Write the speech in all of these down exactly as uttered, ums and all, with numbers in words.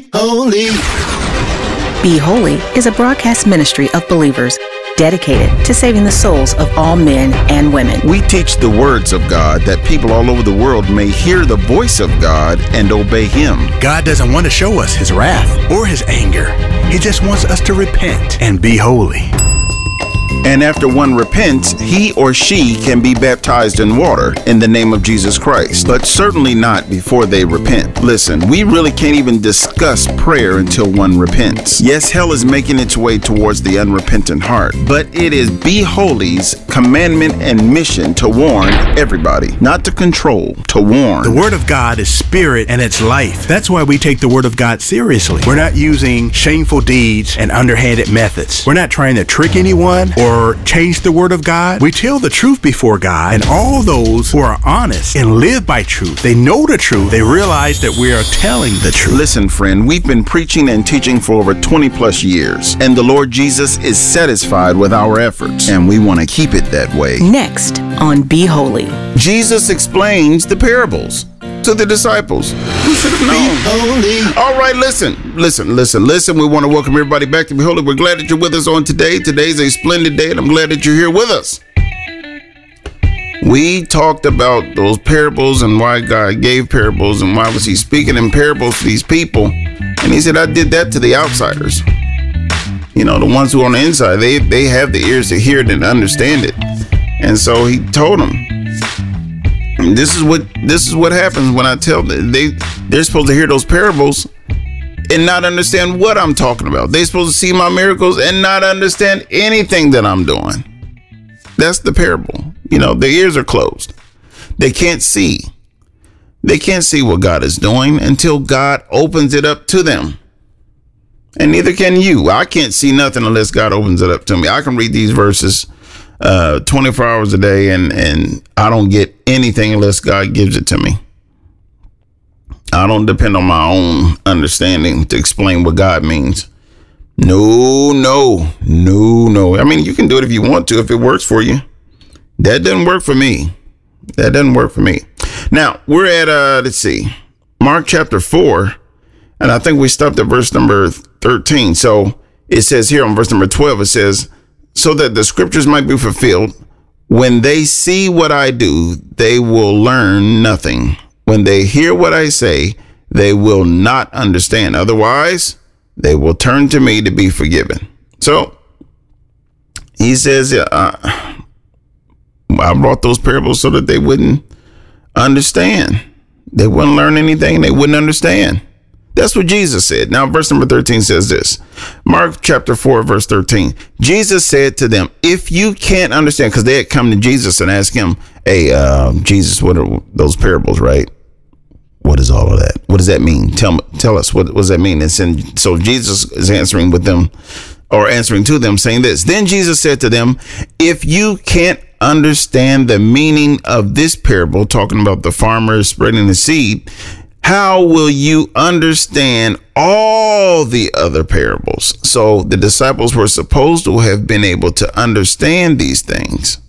holy. Be Holy is a broadcast ministry of believers dedicated to saving the souls of all men and women. We teach the words of God that people all over the world may hear the voice of God and obey Him. God doesn't want to show us His wrath or His anger. He just wants us to repent and be holy. And after one repents, he or she can be baptized in water in the name of Jesus Christ, but certainly not before they repent. Listen, we really can't even discuss prayer until one repents. Yes, hell is making its way towards the unrepentant heart, but it is Be Holy's commandment and mission to warn everybody, not to control, to warn. The Word of God is spirit and it's life. That's why we take the Word of God seriously. We're not using shameful deeds and underhanded methods. We're not trying to trick anyone or change the Word of God. We tell the truth before God, and all those who are honest and live by truth, they know the truth, they realize that we are telling the truth. Listen, friend, we've been preaching and teaching for over twenty plus years, and the Lord Jesus is satisfied with our efforts, and we want to keep it that way. Next on Be Holy, Jesus explains the parables to the disciples. Who should have known? Holy. All right, listen, listen, listen, listen. We want to welcome everybody back to Be Holy. We're glad that you're with us on today. Today's a splendid day, and I'm glad that you're here with us. We talked about those parables and why God gave parables and why was He speaking in parables to these people. And He said, I did that to the outsiders. You know, the ones who are on the inside, they, they have the ears to hear it and understand it. And so He told them, This is what this is what happens when I tell them they they're supposed to hear those parables and not understand what I'm talking about. They're supposed to see my miracles and not understand anything that I'm doing. That's the parable. You know, their ears are closed. They can't see. They can't see what God is doing until God opens it up to them. And neither can you. I can't see nothing unless God opens it up to me. I can read these verses uh, twenty-four hours a day and, and I don't get anything unless God gives it to me. I don't depend on my own understanding to explain what God means. No, no, no, no. I mean, you can do it if you want to, if it works for you. That doesn't work for me. That doesn't work for me. Now, we're at, uh, let's see, Mark chapter four, and I think we stopped at verse number thirteen. So it says here on verse number twelve, it says, so that the scriptures might be fulfilled, when they see what I do, they will learn nothing. When they hear what I say, they will not understand. Otherwise, they will turn to me to be forgiven. So he says, uh, I brought those parables so that they wouldn't understand. They wouldn't learn anything. They wouldn't understand. That's what Jesus said. Now, verse number thirteen says this. Mark chapter four, verse thirteen. Jesus said to them, if you can't understand, because they had come to Jesus and asked him, hey, uh, Jesus, what are those parables, right? What is all of that? What does that mean? Tell me, tell us, what, what does that mean? And so Jesus is answering with them, or answering to them, saying this. Then Jesus said to them, if you can't understand the meaning of this parable, talking about the farmer spreading the seed, how will you understand all the other parables? So the disciples were supposed to have been able to understand these things.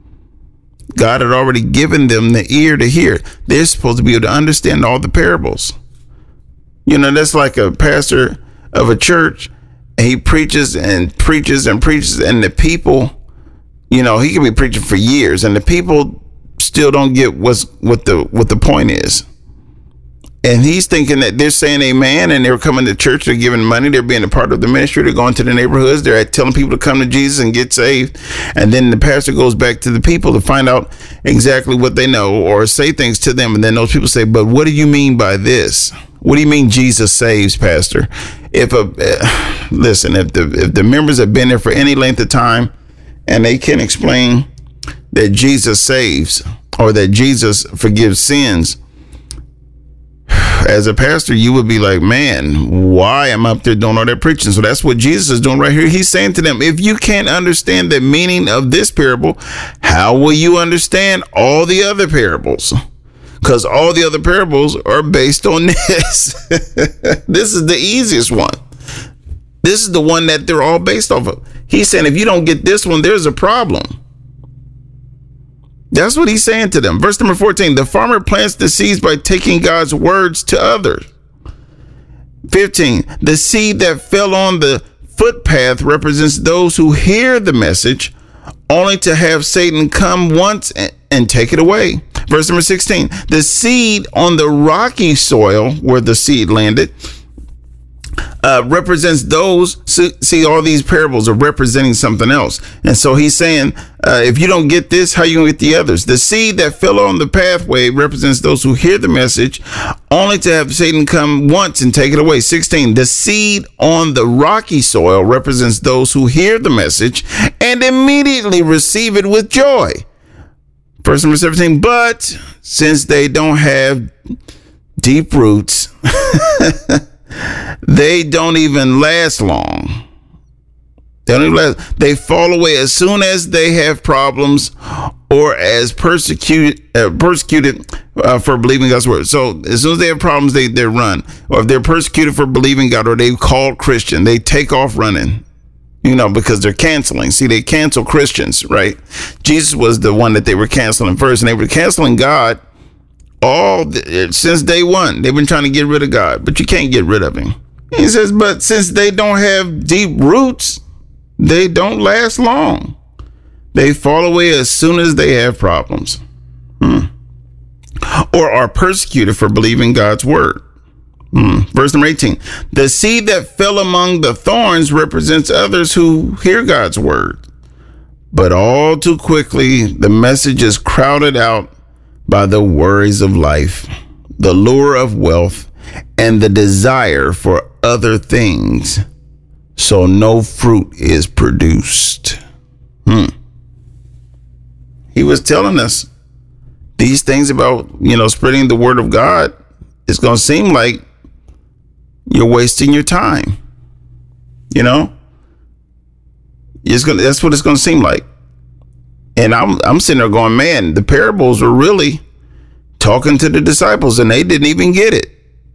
God had already given them the ear to hear. They're supposed to be able to understand all the parables. You know, that's like a pastor of a church, and he preaches and preaches and preaches, and the people, you know, he can be preaching for years, and the people still don't get what's what the what the point is. And he's thinking that they're saying amen, and they're coming to church, they're giving money, they're being a part of the ministry, they're going to the neighborhoods, they're telling people to come to Jesus and get saved. And then the pastor goes back to the people to find out exactly what they know, or say things to them. And then those people say, but what do you mean by this? What do you mean Jesus saves, Pastor? If a uh, listen, if the if the members have been there for any length of time and they can explain that Jesus saves or that Jesus forgives sins, as a pastor, you would be like, man, why am I up there doing all that preaching? So that's what Jesus is doing right here. He's saying to them, if you can't understand the meaning of this parable, how will you understand all the other parables? Because all the other parables are based on this. This is the easiest one. This is the one that they're all based off of. He's saying, if you don't get this one, there's a problem. That's what he's saying to them. Verse number fourteen, the farmer plants the seeds by taking God's words to others. fifteen, the seed that fell on the footpath represents those who hear the message only to have Satan come once and, and take it away. Verse number sixteen, the seed on the rocky soil where the seed landed uh, represents those. See, see, all these parables are representing something else. And so he's saying, uh, if you don't get this, how you going to get the others? The seed that fell on the pathway represents those who hear the message only to have Satan come once and take it away. sixteen, the seed on the rocky soil represents those who hear the message and immediately receive it with joy. Verse number seventeen, but since they don't have deep roots, they don't even last long. They don't even last. They fall away as soon as they have problems or as persecuted, uh, persecuted uh, for believing God's word. So as soon as they have problems, they, they run. Or if they're persecuted for believing God, or they called Christian, they take off running. You know, because they're canceling. See, they cancel Christians, right? Jesus was the one that they were canceling first, and they were canceling God all the, since day one. They've been trying to get rid of God, but you can't get rid of him. He says, but since they don't have deep roots, they don't last long. They fall away as soon as they have problems, hmm. or are persecuted for believing God's word. Hmm. Verse number eighteen, the seed that fell among the thorns represents others who hear God's word, but all too quickly the message is crowded out by the worries of life, the lure of wealth, and the desire for other things, so no fruit is produced. Hmm. He was telling us these things about, you know, spreading the word of God. It's going to seem like you're wasting your time. You know, it's gonna. That's what it's gonna seem like. And I'm I'm sitting there going, man, the parables were really talking to the disciples, and they didn't even get it.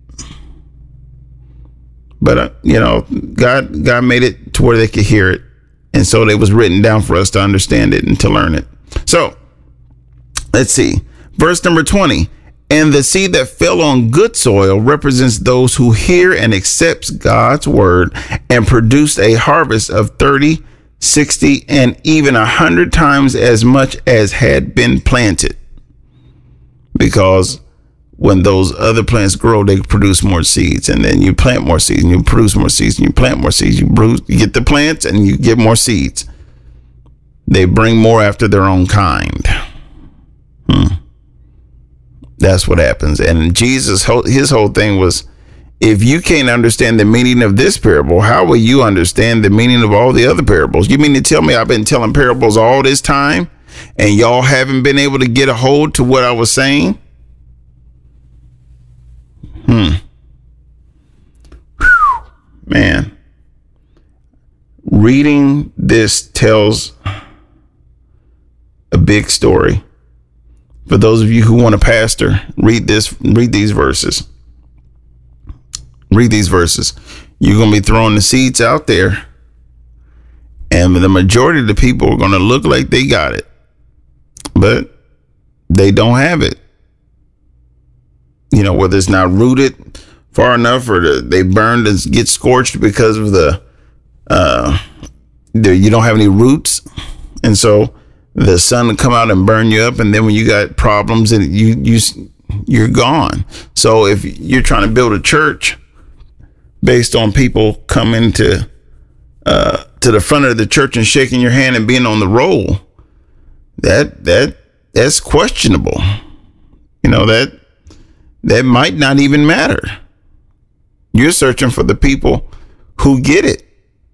But uh, you know, God God made it to where they could hear it, and so it was written down for us to understand it and to learn it. So let's see, verse number twenty. And the seed that fell on good soil represents those who hear and accept God's word and produce a harvest of thirty, sixty, and even a hundred times as much as had been planted. Because when those other plants grow, they produce more seeds, and then you plant more seeds and you produce more seeds and you plant more seeds. You, bruise, you get the plants and you get more seeds. They bring more after their own kind. Hmm. That's what happens. And Jesus, his whole thing was, if you can't understand the meaning of this parable, how will you understand the meaning of all the other parables? You mean to tell me I've been telling parables all this time and y'all haven't been able to get a hold to what I was saying? Hmm. Whew. Man. Reading this tells a big story. For those of you who want to pastor, read this, read these verses. Read these verses. You're going to be throwing the seeds out there, and the majority of the people are going to look like they got it, but they don't have it. You know, whether it's not rooted far enough, or the, they burned and get scorched because of the, uh, the, you don't have any roots, and so the sun will come out and burn you up, and then when you got problems, and you you you're gone. So if you're trying to build a church based on people coming to uh, to the front of the church and shaking your hand and being on the roll, that that that's questionable. You know, that that might not even matter. You're searching for the people who get it.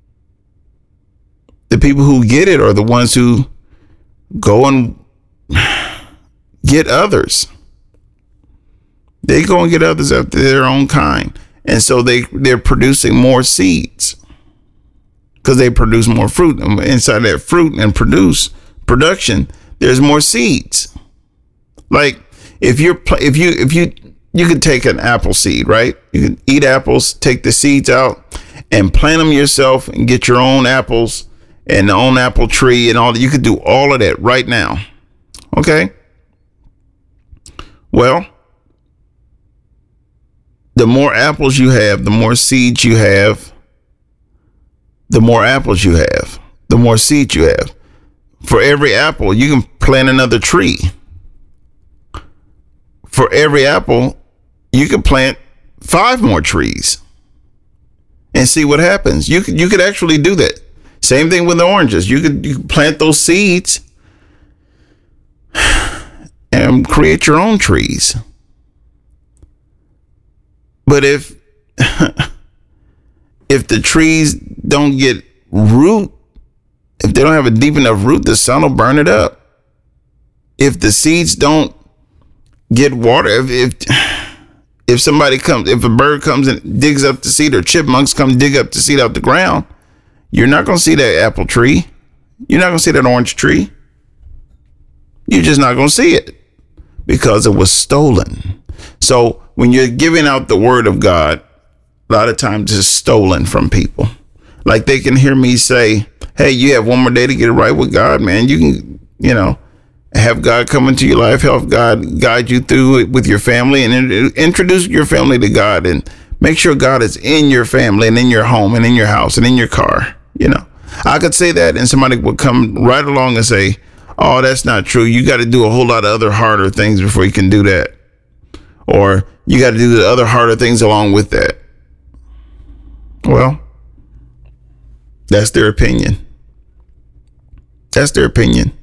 The people who get it are the ones who go and get others. They go and get others after their own kind. And so they, they're producing more seeds because they produce more fruit. And inside that fruit and produce production, there's more seeds. Like if you're, if you, if you, you could take an apple seed, right? You can eat apples, take the seeds out and plant them yourself and get your own apples and the own apple tree and all that. You could do all of that right now. Okay. Well, the more apples you have, the more seeds you have, the more apples you have, the more seeds you have. For every apple, you can plant another tree. For every apple, you can plant five more trees and see what happens. You could, you could actually do that. Same thing with the oranges. You could, you could plant those seeds and create your own trees. But if if the trees don't get root, if they don't have a deep enough root, the sun will burn it up. If the seeds don't get water, if if, if somebody comes, if a bird comes and digs up the seed, or chipmunks come dig up the seed out the ground, you're not going to see that apple tree. You're not going to see that orange tree. You're just not going to see it because it was stolen. So when you're giving out the word of God, a lot of times it's stolen from people. Like they can hear me say, hey, you have one more day to get it right with God, man. You can, you know, have God come into your life, help God guide you through it with your family, and in- introduce your family to God, and make sure God is in your family and in your home and in your house and in your car. You know, I could say that and somebody would come right along and say, oh, that's not true. You got to do a whole lot of other harder things before you can do that. Or you got to do the other harder things along with that. Well, that's their opinion. That's their opinion.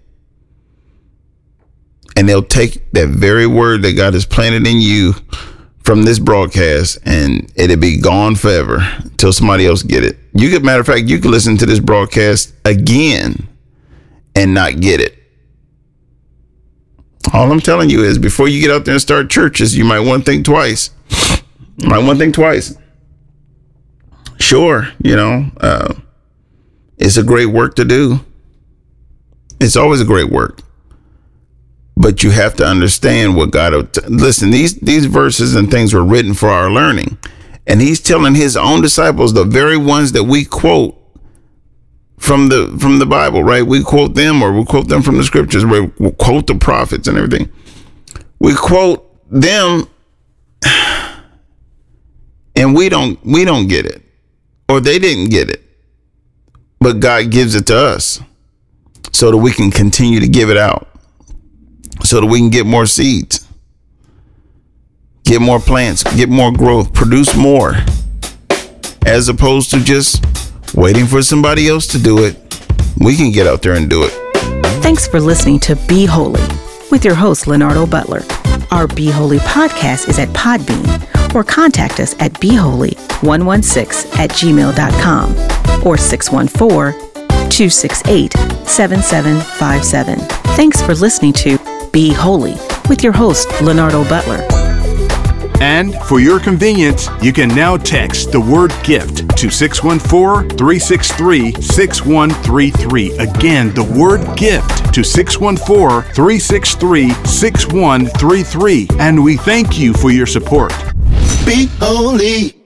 And they'll take that very word that God has planted in you from this broadcast, and it'll be gone forever until somebody else get it. You could, matter of fact, you could listen to this broadcast again and not get it. All I'm telling you is, before you get out there and start churches, you might want to think twice. You might want to think twice. Sure, you know, uh, it's a great work to do. It's always a great work. But you have to understand what God, listen, these, these verses and things were written for our learning. And he's telling his own disciples, the very ones that we quote from the from the Bible, right? We quote them, or we quote them from the scriptures. We we'll quote the prophets and everything. We quote them, and we don't we don't get it, or they didn't get it. But God gives it to us so that we can continue to give it out, so that we can get more seeds, get more plants, get more growth, produce more, as opposed to just waiting for somebody else to do it. We can get out there and do it. Thanks for listening to Be Holy with your host, Leonardo Butler. Our Be Holy podcast is at Podbean, or contact us at be holy one one six at gmail dot com or six one four, two six eight, seven seven five seven. Thanks for listening to Be Holy with your host, Leonardo Butler. And for your convenience, you can now text the word GIFT to six one four, three six three, six one three three. Again, the word GIFT to six one four, three six three, six one three three. And we thank you for your support. Be holy.